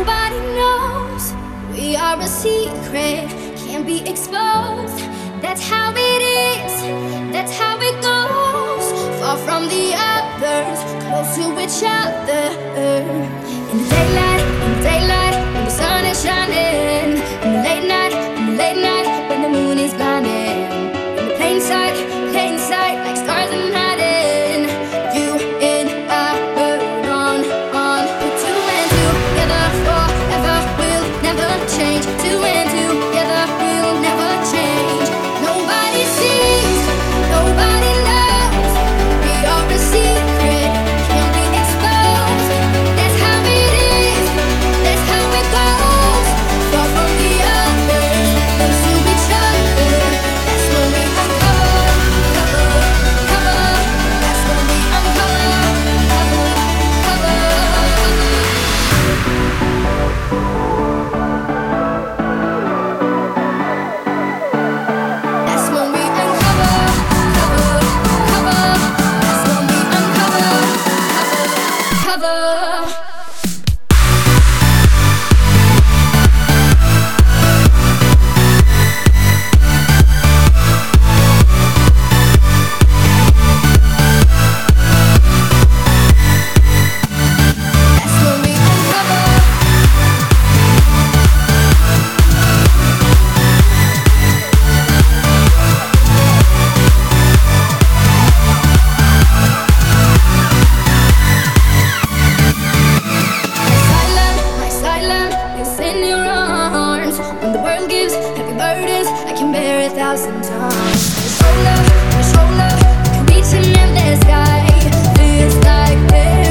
Nobody knows. We are a secret, can't be exposed. That's how it is, that's how it goes. Far from the others, close to each other. In the daylight, when the sun is shining. In the late night, when the moon is blinding. In the plain sight, like stars in hiding. You and I were on. Put two and two together forever. We'll never change. Two and two together, we'll never change. Nobody sees, nobody knows. We are a secret, can't be exposed. That's how it is, that's how it goes. Far from the others, close to each other. That's when we uncover. That's when we uncover. That's when we uncover. That's when we uncover. That's when we uncover. My silent is in your arms. When the world gives heavy burdens, I can bear 1,000 tons. Your shoulder, I can reach an endless sky. Feels like this.